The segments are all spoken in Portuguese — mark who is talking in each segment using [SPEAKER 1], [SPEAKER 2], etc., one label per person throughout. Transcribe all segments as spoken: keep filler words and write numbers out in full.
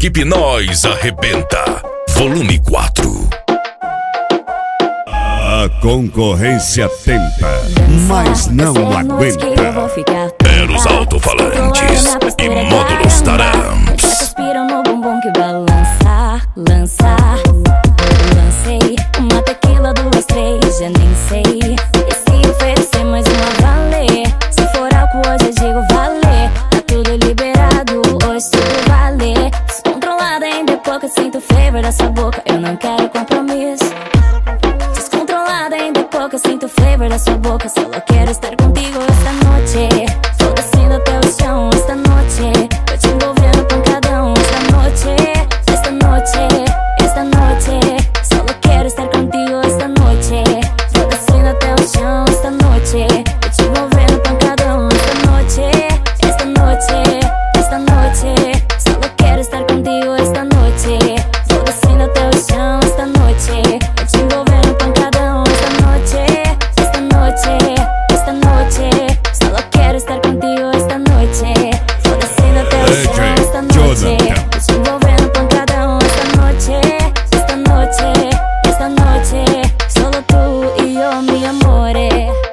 [SPEAKER 1] equipe Nós Arrebenta, volume quatro.
[SPEAKER 2] A concorrência tenta, mas não aguenta.
[SPEAKER 1] É nos alto-falantes e módulos Taramps.
[SPEAKER 3] Suspiram no bumbum que balança, lança. Lancei uma tequila, duas, três, já nem sei. E se oferecer mais uma valer? Se for álcool hoje eu digo valer. Tá tudo liberado, hoje tudo valer. Descontrolada ainda é pouco, sinto o flavor da sua boca. Eu não quero compromisso. Descontrolada ainda é pouco, sinto o flavor da sua boca. Só quero estar contigo esta noite. Tô descendo até o chão esta noite. Tô te envolvendo pancadão esta noite. Esta noite, esta noite. Só quero estar contigo esta noite. Tô descendo até o chão esta noite. Tô te envolvendo pancadão esta noite. Esta noite, esta noite. Só quero estar contigo esta noite. Tô descendo até o chão esta noite. Tô te envolvendo pancadão esta noite. Esta noite, esta noite. Só quero estar contigo esta noite. Tô descendo até o chão esta noite. Tô te envolvendo pancadão esta noite. Esta noite, esta noite. Solo tu e eu, mi amore.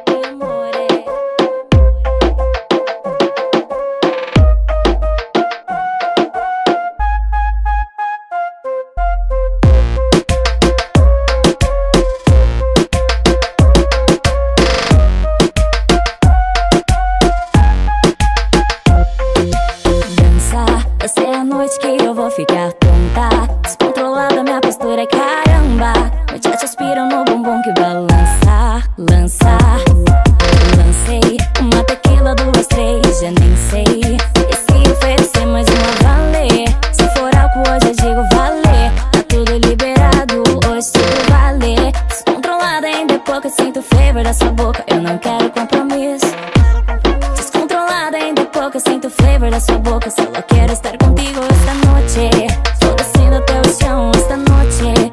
[SPEAKER 3] Essa é a noite que eu vou ficar tonta. Descontrolada, minha postura é caramba. Meus te suspiram no bumbum que balança, lança. Lancei uma tequila, duas, três, já nem sei. E se oferecer mais uma valer? Se for álcool hoje eu digo valer. Tá tudo liberado, hoje tudo valer. Descontrolada ainda é pouco, sinto o flavor da sua boca. Eu não quero compromisso. Descontrolada ainda é pouco, sinto o flavor da sua boca. Só quero estar contigo esta noite. Tô descendo até o chão esta noite.